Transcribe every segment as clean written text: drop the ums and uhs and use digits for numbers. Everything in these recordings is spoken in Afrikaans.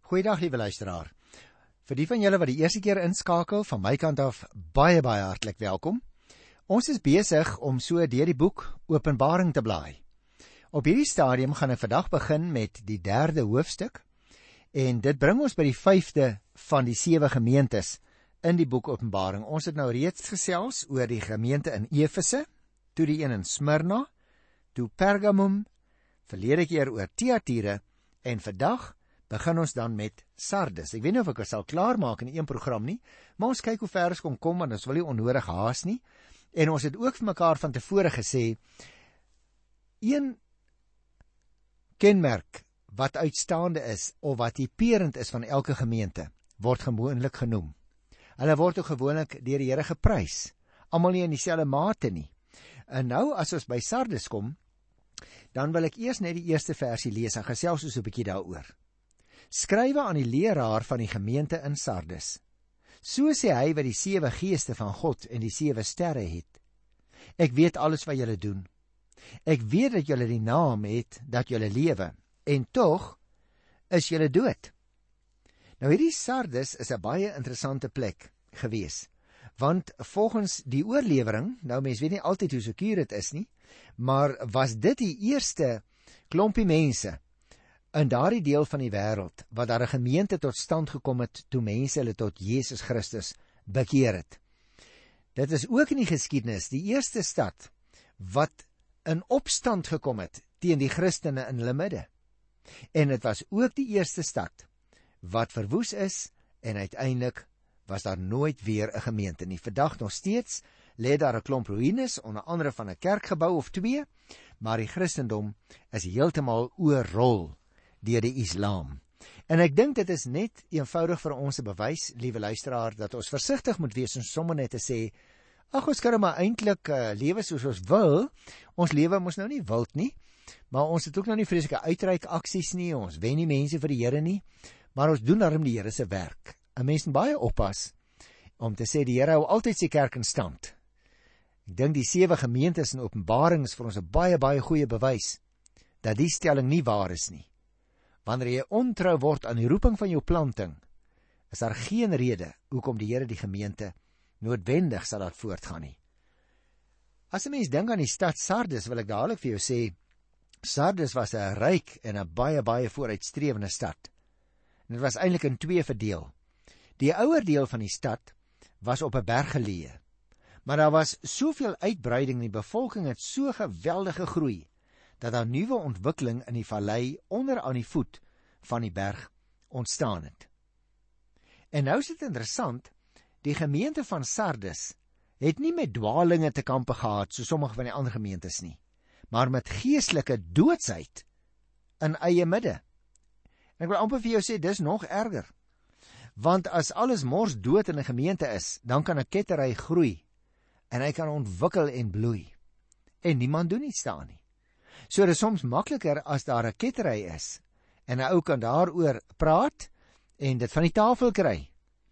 Goeiedag, liewe luisteraar. Vir die van julle wat die eerste keer inskakel, van my kant af baie hartlik welkom. Ons is besig om so deur die boek Openbaring te blaai. Op hierdie stadium gaan ek vandag begin met die 3de hoofstuk en dit bring ons by die 5de van die 7 gemeentes in die boek Openbaring. Ons het nou reeds gesels oor die gemeente in Efese, toe die een in Smyrna, toe Pergamum, verlede keer oor Thyatira en vandag begin ons dan met Sardes. Ek weet nie of ek sal klaarmaak in een program nie, maar ons kyk hoe ver ons kon kom, want ons wil nie onnodig haas nie. En ons het ook vir mekaar van tevore gesê, een kenmerk wat uitstaande is, of wat typerend is van elke gemeente, word gewoonlik genoem. Hulle word ook gewoonlik deur die Here geprys, almal nie in dieselfde mate nie. En nou, as ons by Sardes kom, dan wil ek eers net die eerste versie lees, en gesels ons 'n bietjie daaroor. Skrywe aan die leraar van die gemeente in Sardes. So sê hy wat die 7 geeste van God en die 7 sterre het. Ek weet alles wat julle doen. Ek weet dat julle die naam het, dat julle lewe, en tog is julle dood. Nou hierdie Sardes is 'n baie interessante plek gewees, want volgens die oorlewering, nou mens weet nie altyd hoe sekuur dit is nie, maar was dit die eerste klompie mense in daardie deel van die wêreld, wat daar 'n gemeente tot stand gekom het, toe mense hulle tot Jesus Christus bekeer het. Dit is ook in die geskiedenis die eerste stad, wat in opstand gekom het, teen die Christene in hulle midde. En dit was ook die eerste stad, wat verwoes is, en uiteindelik was daar nooit weer 'n gemeente nie. Vandag nog steeds lê daar 'n klomp ruïnes, onder andere van 'n kerkgebou of 2, maar die Christendom is heeltemal oorrol deur die Islam. En ek dink dit is net eenvoudig vir ons 'n bewys, liewe luisteraar, dat ons versigtig moet wees en sommer net te sê, ag, ons kan maar eintlik lewe soos ons wil. Ons lewe mos nou nie wild nie, maar ons het ook nou nie vreeslike uitreik aksies nie, ons wen nie mense vir die Here nie, maar ons doen daarom die Here se werk. 'n Mens moet baie oppas om te sê die Here hou altyd sy kerk in stand. Ek dink die 7 gemeentes in Openbaring is vir ons 'n baie goeie bewys dat die stelling nie waar is nie. Wanneer jy ontrou word aan die roeping van jou planting, is daar geen rede hoekom die Here die gemeente noodwendig sal laat voortgaan nie. As 'n mens dink aan die stad Sardes, wil ek dadelik vir jou sê, Sardes was 'n ryk en 'n baie vooruitstrewende stad. En dit was eintlik in 2 verdeel. Die ouer deel van die stad was op 'n berg geleë, maar daar was soveel uitbreiding, die bevolking het so geweldig gegroei, dat daar nuwe ontwikkeling in die vallei onder aan die voet van die berg ontstaan het. En nou is dit interessant, die gemeente van Sardes het nie met dwaalinge te kampe gehad, so sommige van die ander gemeentes nie, maar met geestelike doodsheid in eie midde. En ek wil amper vir jou sê, dis nog erger, want as alles mors dood in 'n gemeente is, dan kan 'n kettery groei, en hy kan ontwikkel en bloei, en niemand doen iets daaraan nie. So dit is soms makliker as daar 'n kettery is, en 'n ou kan daaroor praat, en dit van die tafel kry,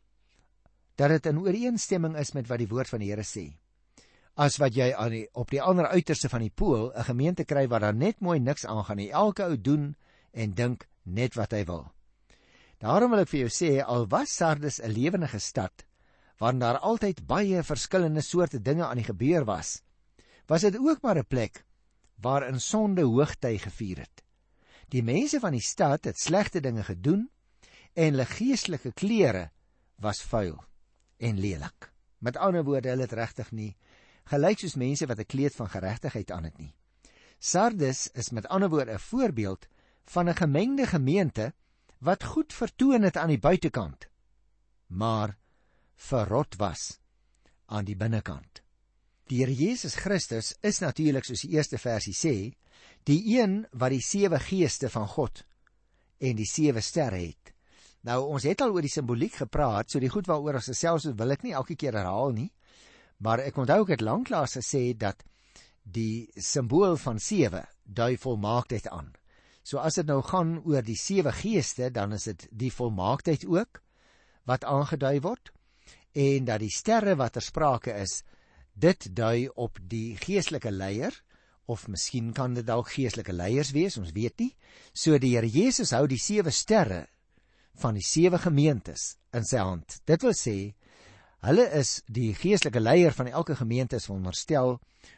dat dit in ooreenstemming is met wat die woord van die Here sê, as wat jy op die ander uiterste van die pool 'n gemeente kry waar daar net mooi niks aangaan nie, elke ou doen en dink net wat hy wil. Daarom wil ek vir jou sê, al was Sardes 'n lewendige stad, waarin daar altyd baie verskillende soorte dinge aan die gebeur was dit ook maar 'n plek waarin sonde hoogtyd gevier het. Die mense van die stad het slegte dinge gedoen, en hulle geestelike klere was vuil en lelik. Met ander woorde, hulle het regtig nie gelyk soos mense wat 'n kleed van geregtigheid aan het nie. Sardes is met ander woorde 'n voorbeeld van 'n gemengde gemeente wat goed vertoon het aan die buitekant, maar verrot was aan die binnekant. Die Here Jesus Christus is natuurlik, soos die eerste versie sê, die een wat die 7 geeste van God en die 7 sterre het. Nou, ons het al oor die simboliek gepraat, so die goed waaroor ons gesels wil ek nie elke keer herhaal nie, maar ek onthou ek het lanklaas gesê dat die simbool van 7 dui volmaaktheid aan. So as dit nou gaan oor die 7 geeste, dan is dit die volmaaktheid ook wat aangedui word, en dat die sterre wat ter sprake is, dit dui op die geestelike leier, of miskien kan dit dalk geestelike leiers wees, ons weet nie. So die Here Jesus hou die 7 sterre van die 7 gemeentes in sy hand. Dit wil sê, hulle is die geestelike leier van elke gemeente is veronderstel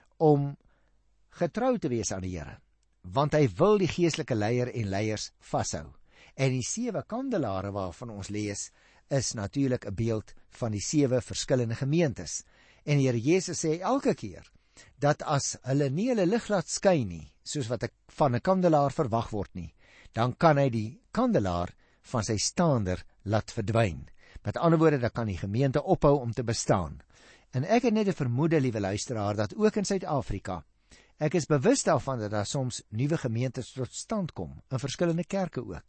om getrou te wees aan die Here, want hy wil die geestelike leier en leiers vashou. En die 7 kandelare waarvan ons lees, is natuurlik 'n beeld van die 7 verskillende gemeentes. En die Here Jesus sê elke keer, dat as hulle nie hulle lig laat skyn nie, soos wat van 'n kandelaar verwag word nie, dan kan hy die kandelaar van sy staander laat verdwyn. Met ander woorde, dan kan die gemeente ophou om te bestaan. En ek het net 'n vermoede, liewe luisteraar, dat ook in Suid-Afrika, ek is bewus daarvan dat daar soms nuwe gemeentes tot stand kom, in verskillende kerke ook.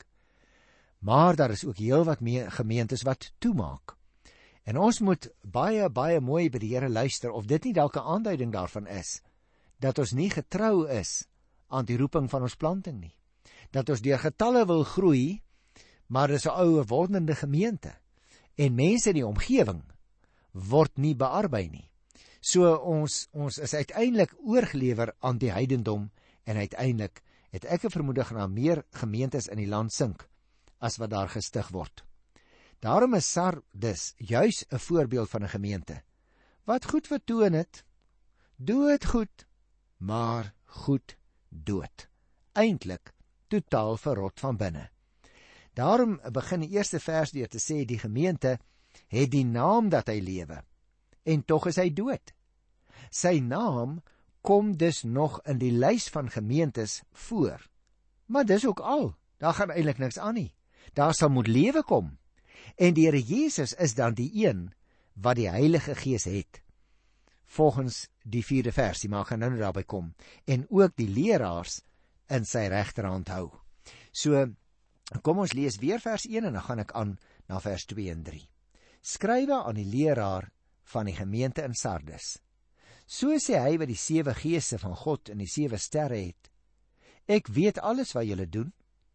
Maar daar is ook heelwat meer gemeentes wat toemaak. En ons moet baie mooi by die Here luister, of dit nie dalk 'n aanduiding daarvan is, dat ons nie getrou is aan die roeping van ons planting nie. Dat ons deur getalle wil groei, maar dis 'n ou wordende gemeente. En mense in die omgewing word nie bearbei nie. So ons is uiteindelik oorgelewer aan die heidendom, en uiteindelik het ek 'n vermoede gaan meer gemeentes in die land sink, as wat daar gestig word. Daarom is Sardes juis 'n voorbeeld van 'n gemeente, wat goed vertoon het, dood goed, maar goed dood. Eintlik totaal verrot van binne. Daarom begin die eerste vers deur te sê, die gemeente het die naam dat hy lewe, en tog is hy dood. Sy naam kom dus nog in die lys van gemeentes voor. Maar dis ook al, daar gaan eintlik niks aan nie. Daar sal moet lewe kom. En die Here Jesus is dan die een wat die Heilige Gees het, volgens die 4de versie, maar gaan nou daarby kom, en ook die leraars in sy regterhand hou. So, kom ons lees weer vers 1 en dan gaan ek aan na vers 2 en 3. Skrywe aan die leraar van die gemeente in Sardes. So sê hy wat die 7 geeste van God en die 7 sterre het. Ek weet alles wat julle doen.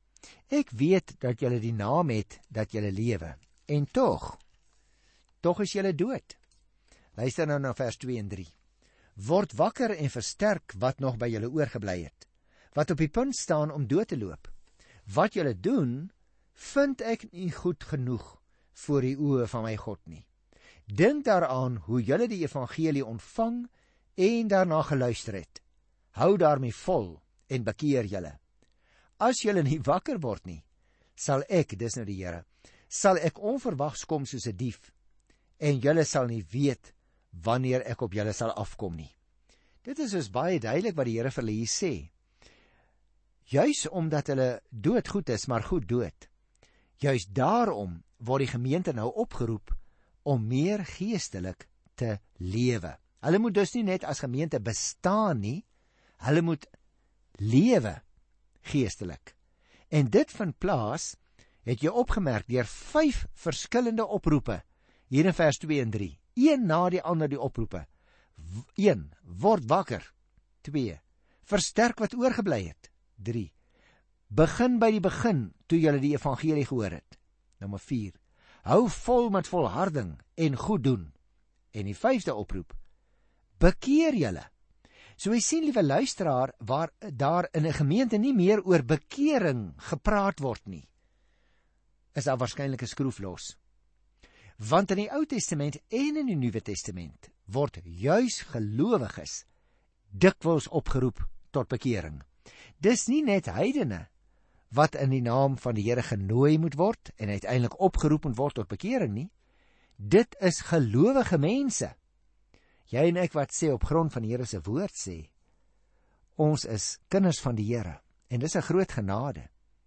Ek weet dat julle die naam het dat julle lewe. En tog is julle dood. Luister nou na vers 2 en 3. Word wakker en versterk wat nog by julle oorgebly het, wat op die punt staan om dood te loop. Wat julle doen, vind ek nie goed genoeg voor die oë van my God nie. Dink daaraan hoe julle die evangelie ontvang en daarna geluister het. Hou daarmee vol en bekeer julle. As julle nie wakker word nie, sal ek, dis nou die Here, sal ek onverwags kom soos 'n dief, en julle sal nie weet wanneer ek op julle sal afkom nie. Dit is dus baie duidelik wat die Here vir hulle hier sê. Juis omdat hulle doodgoed is, maar goed dood. Juis daarom word die gemeente nou opgeroep om meer geestelik te lewe. Hulle moet dus nie net as gemeente bestaan nie, hulle moet lewe geestelik. En dit vind plaas, het jy opgemerk, deur 5 verskillende oproepe, hier in vers 2 en 3, een na die ander die oproepe. 1. Word wakker. 2. Versterk wat oorgebly het. 3. Begin by die begin, toe julle die evangelie gehoor het. Nommer 4. Hou vol met volharding en goed doen. En die 5de oproep, bekeer julle. So jy sien, liewe luisteraar, waar daar in 'n gemeente nie meer oor bekering gepraat word nie, is daar waarskynlik 'n skroef los. Want in die Ou Testament en in die Nuwe Testament word juis gelowiges dikwels opgeroep tot bekering. Dis nie net heidene wat in die naam van die Here genooi moet word en uiteindelik opgeroep moet word tot bekering nie. Dit is gelowige mense. Jy en ek wat sê op grond van die Here se woord sê, ons is kinders van die Here, en dis 'n groot genade.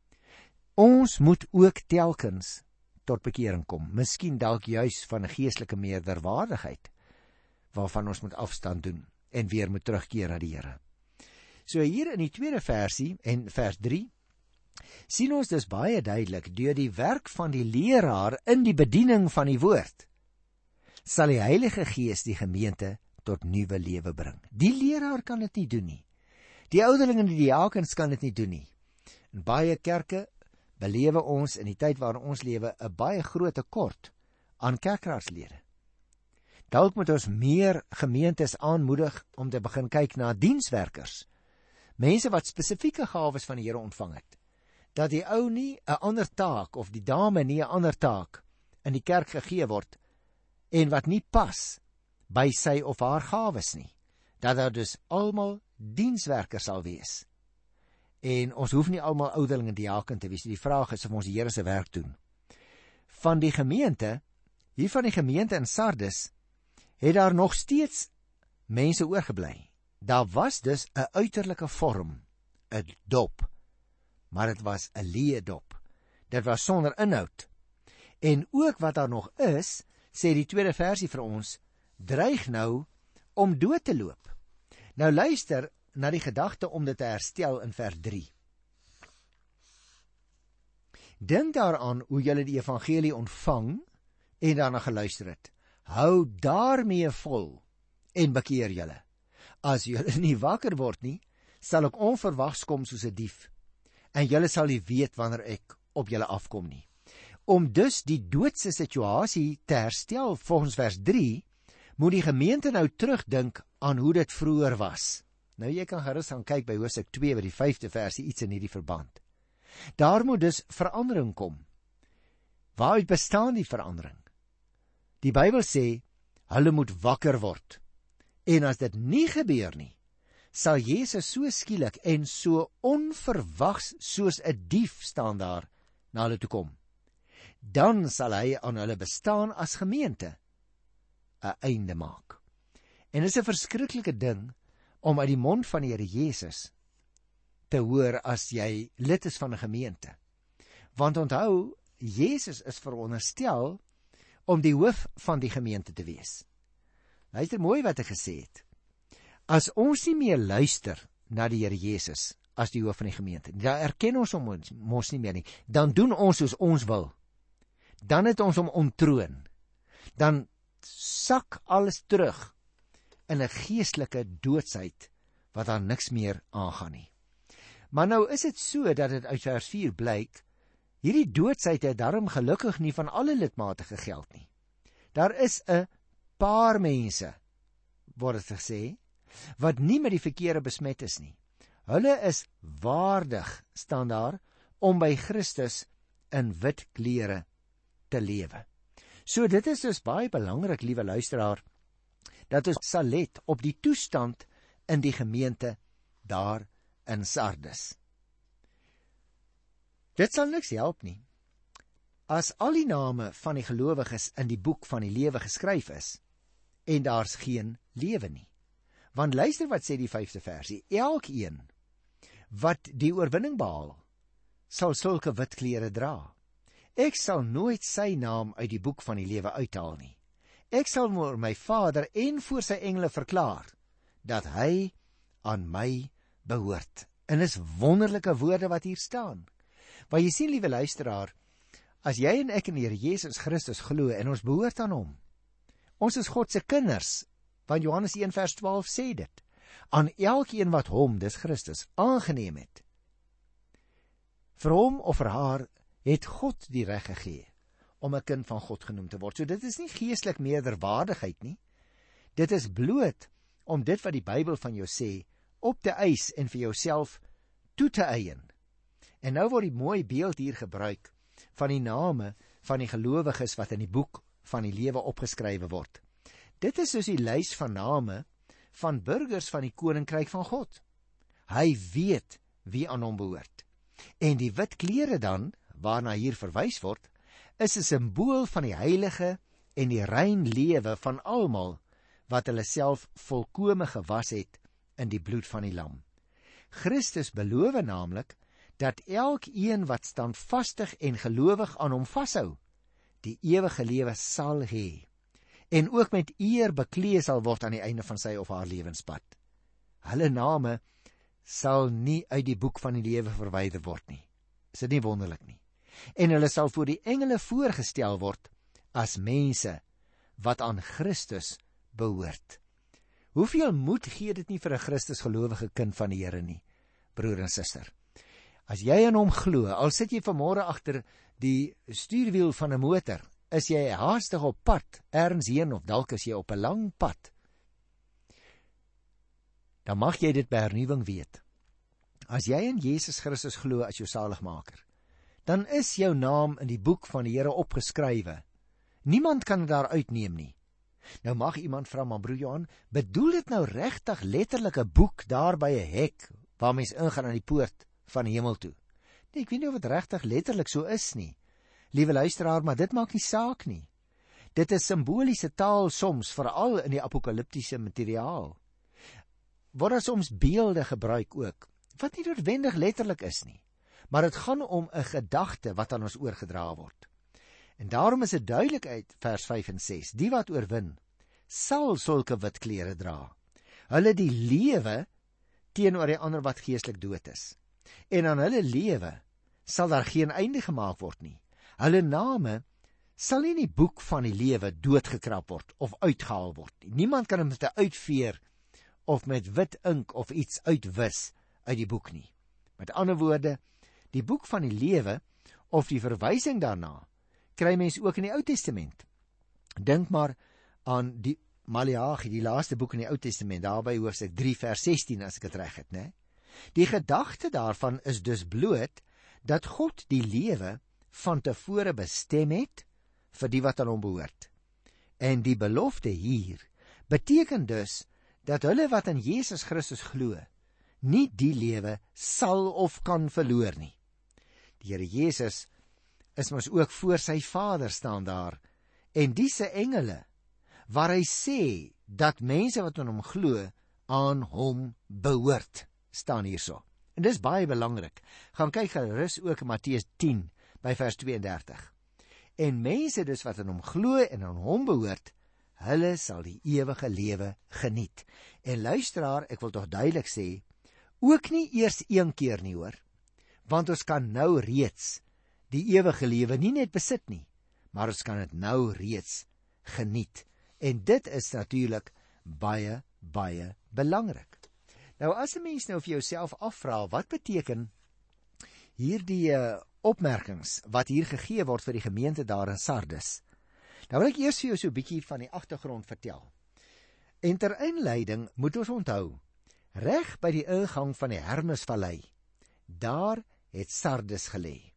Ons moet ook telkens tot bekering kom, miskien dalk juis van 'n geestelike meerderwaardigheid, waarvan ons moet afstand doen, en weer moet terugkeer na die Here. So hier in die 2de versie, en vers 3, sien ons dus baie duidelik, deur die werk van die leraar in die bediening van die woord, sal die Heilige Gees die gemeente tot nuwe lewe bring. Die leraar kan dit nie doen nie. Die ouderlinge en die diakens kan dit nie doen nie. In baie kerke belewe ons in die tyd waarin ons lewe 'n baie groot tekort aan kerkraadslede. Dalk moet ons meer gemeentes aanmoedig om te begin kyk na dienswerkers, mense wat spesifieke gawes van die Here ontvang het. dat die ou nie 'n ander taak, of die dame nie 'n ander taak in die kerk gegee word, en wat nie pas by sy of haar gawes nie, dat daar dus almal dienswerkers sal wees. En ons hoef nie almal ouderling en diaken te wees. Die vraag is of ons die Here se werk doen. Van die gemeente in Sardes, het daar nog steeds mense oorgebly. Daar was dus 'n uiterlike vorm, 'n dop, maar dit was 'n leë dop. Dit was sonder inhoud. En ook wat daar nog is, sê die tweede versie vir ons, dreig nou om dood te loop. Nou luister na die gedagte om dit te herstel in vers 3. Dink daaraan hoe julle die evangelie ontvang en daarna geluister het. Hou daarmee vol en bekeer julle. As julle nie wakker word nie, sal ek onverwags kom soos 'n dief, en julle sal nie weet wanneer ek op julle afkom nie. Om dus die doodse situasie te herstel, volgens vers 3, moet die gemeente nou terugdink aan hoe dit vroeër was. Nou jy kan gerus gaan kyk by Hosea 2 by die 5de versie iets in hierdie verband. Daar moet dus verandering kom. Waaruit bestaan die verandering? Die Bybel sê, hulle moet wakker word. En as dit nie gebeur nie, sal Jesus so skielik en so onverwags soos 'n dief staan daar na hulle toe kom. Dan sal hy aan hulle bestaan as gemeente 'n einde maak. En dit is 'n verskriklike ding om uit die mond van die Here Jesus te hoor as jy lid is van 'n gemeente. Want onthou, Jesus is veronderstel om die hoof van die gemeente te wees. Luister mooi wat hy gesê het. As ons nie meer luister na die Here Jesus as die hoof van die gemeente, dan erken ons hom mos nie meer nie, dan doen ons soos ons wil. Dan het ons hom ontroon. Dan sak alles terug in 'n geestelike doodsheid wat daar niks meer aangaan nie. Maar nou is dit so dat dit uit vers 4 blyk, hierdie doodsheid het daarom gelukkig nie van alle lidmate gegeld nie. Daar is 'n paar mense, word dit gesê, wat nie met die verkeerde besmet is nie. Hulle is waardig, staan daar, om by Christus in wit klere te lewe. So dit is dus baie belangrik, liewe luisteraar, dat ons sal let op die toestand in die gemeente daar in Sardes. Dit sal niks help nie as al die name van die gelowiges in die boek van die lewe geskryf is en daar's geen lewe nie. Want luister wat sê die 5de versie, elkeen wat die oorwinning behaal, sal sulke wit klere dra. Ek sal nooit sy naam uit die boek van die lewe uithaal nie. Ek sal voor my Vader en voor sy engele verklaar, dat hy aan my behoort. En is wonderlike woorde wat hier staan. Want jy sien, liewe luisteraar, as jy en ek in die Here Jesus Christus glo en ons behoort aan hom, ons is God se kinders, want Johannes 1 vers 12 sê dit, aan elkeen wat hom, dis Christus, aangeneem het. Vir hom of vir haar het God die reg gegee om 'n kind van God genoem te word. So dit is nie geestelik meerderwaardigheid nie. Dit is bloot om dit wat die Bybel van jou sê, op te eis en vir jouself toe te eien. En nou word die mooi beeld hier gebruik van die name van die gelowiges wat in die boek van die lewe opgeskrywe word. Dit is soos die lys van name van burgers van die koninkryk van God. Hy weet wie aan hom behoort. En die wit klere dan, waarna hier verwys word, is 'n simbool van die heilige en die rein lewe van almal wat hulle self volkome gewas het in die bloed van die lam. Christus beloof naamlik dat elkeen wat standvastig en gelowig aan hom vashou, die ewige lewe sal hê en ook met eer beklee sal word aan die einde van sy of haar lewenspad. Hulle name sal nie uit die boek van die lewe verwyder word nie. Is dit nie wonderlik nie? En hulle sal voor die engele voorgestel word as mense wat aan Christus behoort. Hoeveel moed gee dit nie vir 'n Christusgelowige kind van die Here nie, broer en suster? As jy aan hom glo, al sit jy vanmôre agter die stuurwiel van 'n motor, is jy haastig op pad ergens heen of dalk is jy op 'n lang pad, dan mag jy dit by hernuwing weet. As jy in Jesus Christus glo as jou saligmaker, dan is jou naam in die boek van die Here opgeskrywe. Niemand kan dit daar uitneem nie. Nou mag iemand vra, maar broer Johan, bedoel dit nou regtig letterlik 'n boek daar by 'n hek, waar mens ingaan aan die poort van die hemel toe? Nee, ek weet nie of dit regtig letterlik so is nie. Liewe luisteraar, maar dit maak nie saak nie. Dit is simboliese taal soms, veral in die apokaliptiese materiaal. Word daar soms beelde gebruik ook, wat nie noodwendig letterlik is nie, maar dit gaan om 'n gedagte wat aan ons oorgedra word. En daarom is dit duidelik uit vers 5 en 6, die wat oorwin, sal sulke wit klere dra. Hulle die lewe teenoor die ander wat geestelik dood is. En aan hulle lewe sal daar geen einde gemaak word nie. Hulle name sal nie in die boek van die lewe doodgekrap word of uitgehaal word nie. Niemand kan hom met 'n uitveer of met wit ink of iets uitwis uit die boek nie. Met ander woorde, die boek van die lewe of die verwysing daarna kry mens ook in die Ou Testament. Dink maar aan die Maleagi, die laaste boek in die Ou Testament, daarby hoofstuk 3 vers 16 as ek dit reg het, né? Die gedagte daarvan is dus bloot dat God die lewe van tevore bestem het vir die wat aan hom behoort. En die belofte hier beteken dus dat hulle wat in Jesus Christus glo, nie die lewe sal of kan verloor nie. Die Here Jesus is mos ook voor sy Vader staan daar, en die se engele, waar hy sê dat mense wat aan hom glo, aan hom behoort, staan hierso. En dis baie belangrik. Gaan kyk gerus ook in Matteus 10 by vers 32. En mense dus wat aan hom glo en aan hom behoort, hulle sal die ewige lewe geniet. En luisteraar, ek wil tog duidelik sê, ook nie eers een keer nie hoor, want ons kan nou reeds die ewige lewe nie net besit nie, maar ons kan dit nou reeds geniet. En dit is natuurlik baie, baie belangrik. Nou as 'n mens nou vir jouself afvra, wat beteken hierdie opmerkings wat hier gegee word vir die gemeente daar in Sardes? Nou wil ek eers vir jou so 'n bietjie van die agtergrond vertel. En ter inleiding moet ons onthou, reg by die ingang van die Hermesvallei, daar het Sardes gelê.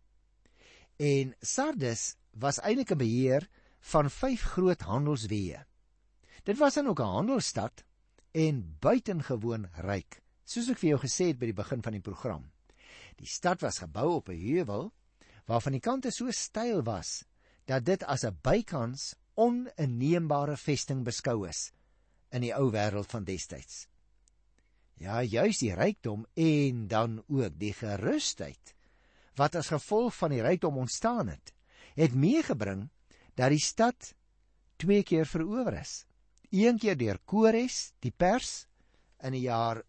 En Sardes was eintlik 'n beheer van 5 groot handelsweë. Dit was dan ook 'n handelsstad en buitengewoon ryk, soos ek vir jou gesê het by die begin van die program. Die stad was gebou op 'n heuwel, waarvan die kante so steil was, dat dit as 'n bykans oninneembare vesting beskou is in die ou wêreld van destyds. Ja, juis die rykdom en dan ook die gerusheid wat as gevolg van die rykdom ontstaan het meegebring dat die stad 2 keer verower is. 1 keer deur Kores, die Pers, in die jaar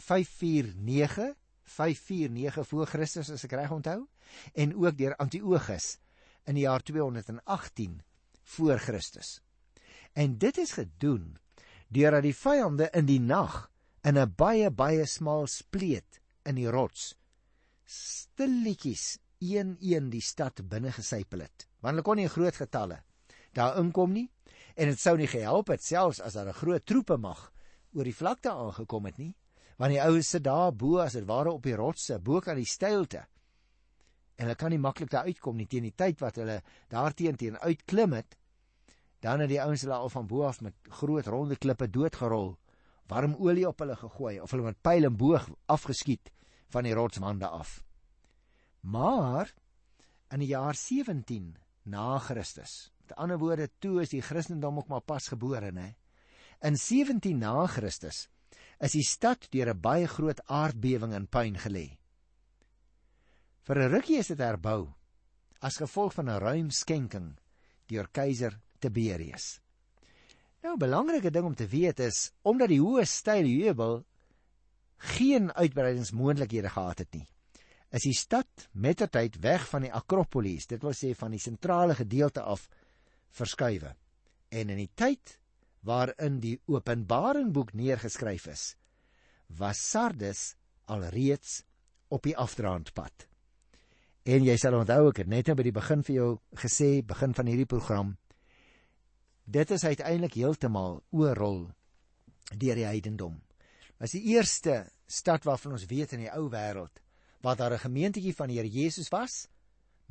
549 voor Christus, as ek reg onthou, en ook deur Antiochus in die jaar 218 voor Christus. En dit is gedoen deurdat die vyande in die nag in 'n baie smal spleet in die rots stilletjies een die stad binne gesypel het, want hulle kon nie in groot getalle daar inkom nie, en het sou nie gehelp het selfs as daar 'n groot troepe mag oor die vlakte aangekom het nie, want die ouens sit daar bo as dit ware op die rotse, bo kan die steilte, en hulle kan nie maklik daar uitkom nie. Teen die tyd wat hulle daarteen uitklim het, dan het die ouens hulle al van bo af met groot ronde klippe doodgerol, warm olie op hulle gegooi, of hulle met pyl en boog afgeskiet van die rotswande af. Maar in die jaar 17 na Christus, met ander woorde, toe is die Christendom ook maar pas gebore, né? In 17 na Christus is die stad deur 'n baie groot aardbewing in puin gelê. Vir 'n rukkie is dit herbou as gevolg van 'n ruim skenking deur keiser Tiberius. Nou, 'n belangrike ding om te weet is, omdat die hoë steil heuwel geen uitbreidingsmoontlikhede gehad het nie, is die stad mettertyd weg van die Akropolis, dit wil sê van die sentrale gedeelte af, verskuiwe. En in die tyd waarin die Openbaringboek neergeskryf is, was Sardes alreeds op die afdraandpad. En jy sal onthou, ek het net nou by die begin vir jou gesê, begin van hierdie program, dit is uiteindelik heeltemal oorrol deur die heidendom. Was die eerste stad waarvan ons weet in die ou wêreld, waar daar 'n gemeentetjie van die Here Jesus was,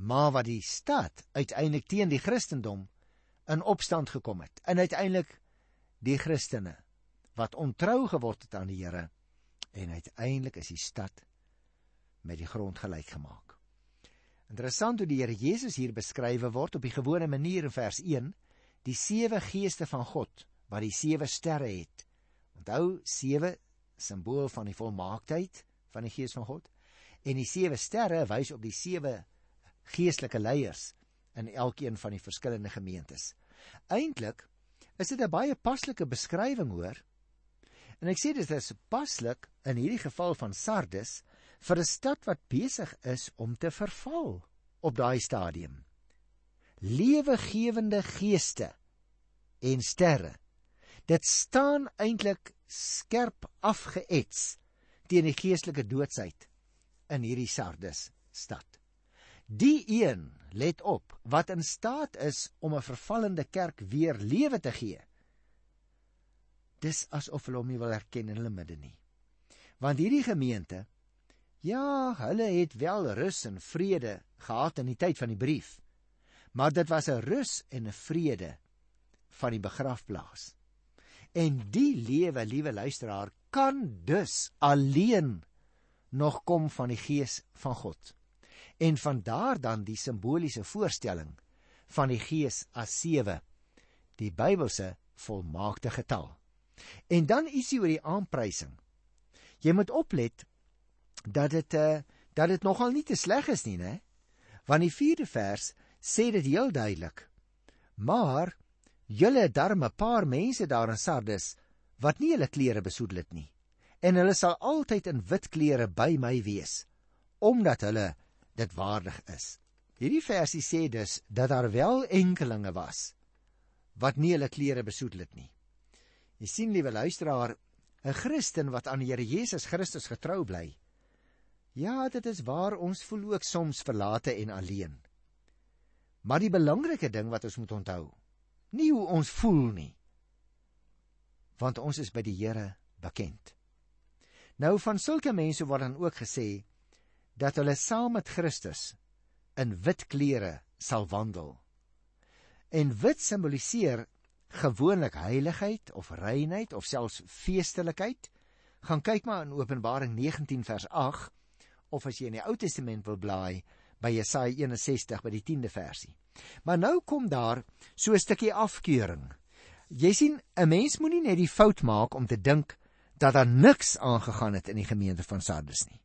maar wat die stad uiteindelik teen die Christendom in opstand gekom het, en uiteindelik die Christene wat ontrou geword het aan die Here, en uiteindelik is die stad met die grond gelyk gemaak. Interessant hoe die Here Jesus hier beskrywe word op die gewone manier in vers 1, die 7 geeste van God, wat die 7 sterre het. Onthou, 7 simbool van die volmaaktheid van die gees van God, en die 7 sterre wys op die 7 geestelike leiers in elkeen van die verskillende gemeentes. Eintlik is dit 'n baie paslike beskrywing, hoor. En ek sê dit is paslik in hierdie geval van Sardes vir 'n stad wat besig is om te verval op daai stadium. Lewegewende geeste en sterre, dit staan eintlik skerp afgeets teen die geestelike doodsheid in hierdie Sardes stad. Die een, let op, wat in staat is om 'n vervallende kerk weer lewe te gee, dis asof hulle hom nie wil herken in hulle midde nie. Want hierdie gemeente, ja, hulle het wel rus en vrede gehad in die tyd van die brief, maar dit was 'n rus en 'n vrede van die begrafplaas. En die lewe, liewe luisteraar, kan dus alleen nog kom van die Gees van God. En vandaar dan die simboliese voorstelling van die Gees as 7, die Bybelse volmaakte getal. En dan ietsie oor die aanprysing. Jy moet oplet dat dit nogal nie te sleg is nie, né? Want die 4de vers sê dit heel duidelik. Maar julle het darm 'n paar mense daar in Sardes wat nie hulle klere besoedel het nie, en hulle sal altyd in wit klere by my wees, omdat hulle dit waardig is. Hierdie versie sê dus dat daar wel enkelinge was wat nie hulle klere besoedel het nie. Jy sien, liewe luisteraar, 'n Christen wat aan die Here Jesus Christus getrou bly, ja, dit is waar, ons voel ook soms verlate en alleen. Maar die belangrike ding wat ons moet onthou, nie hoe ons voel nie, want ons is by die Here bekend. Nou, van sulke mense word dan ook gesê dat hulle saam met Christus in wit klere sal wandel. En wit simboliseer gewoonlik heiligheid of reinheid of selfs feestelikheid. Gaan kyk maar in Openbaring 19 vers 8, of as jy in die Ou Testament wil blaai, by Jesaja 61 by die 10de versie. Maar nou kom daar so 'n stukkie afkeuring. Jy sien, 'n mens moet nie net die fout maak om te dink dat daar niks aangegaan het in die gemeente van Sardes nie.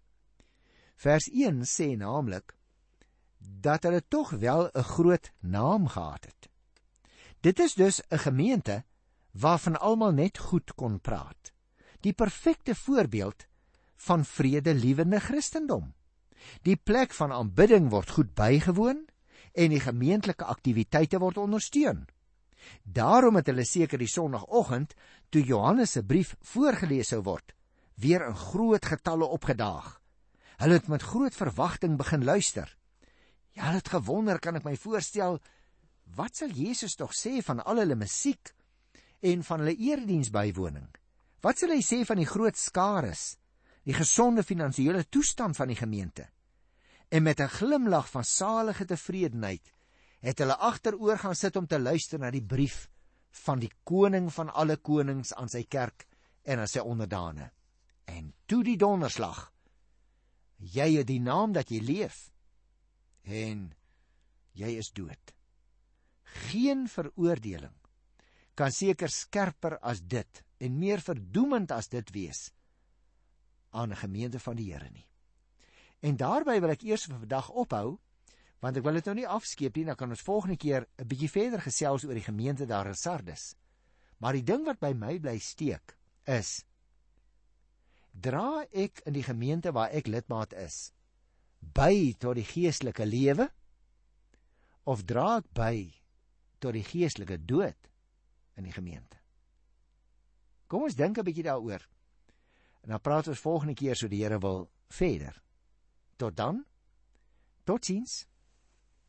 Vers 1 sê naamlik dat hulle tog wel 'n groot naam gehad het. Dit is dus 'n gemeente waarvan almal net goed kon praat. Die perfekte voorbeeld van vredelewende Christendom. Die plek van aanbidding word goed bygewoon en die gemeentelike aktiwiteite word ondersteun. Daarom het hulle seker die Sondagoggend, toe Johannes se brief voorgeles sou word, weer in groot getalle opgedaag. Hulle het met groot verwagting begin luister. Ja, hulle het gewonder, kan ek my voorstel, wat sal Jesus tog sê van al hulle musiek en van hulle erediensbywoning? Wat sal hy sê van die groot skares, die gesonde finansiële toestand van die gemeente? En met 'n glimlag van salige tevredenheid het hulle agteroor gaan sit om te luister na die brief van die koning van alle konings aan sy kerk en aan sy onderdane. En toe die donderslag, jy het die naam dat jy leef, en jy is dood. Geen veroordeling kan seker skerper as dit en meer verdoemend as dit wees aan 'n gemeente van die Here nie. En daarby wil ek eers vir vandag ophou, want ek wil dit nou nie afskeep nie, dan kan ons volgende keer 'n bietjie verder gesels oor die gemeente daar in Sardes. Maar die ding wat by my bly steek is, dra ek in die gemeente waar ek lidmaat is by tot die geestelike lewe, of dra ek by tot die geestelike dood in die gemeente? Kom ons dink 'n bietjie daaroor, en dan praat ons volgende keer, so die Here wil, verder. Tot dan, totsiens.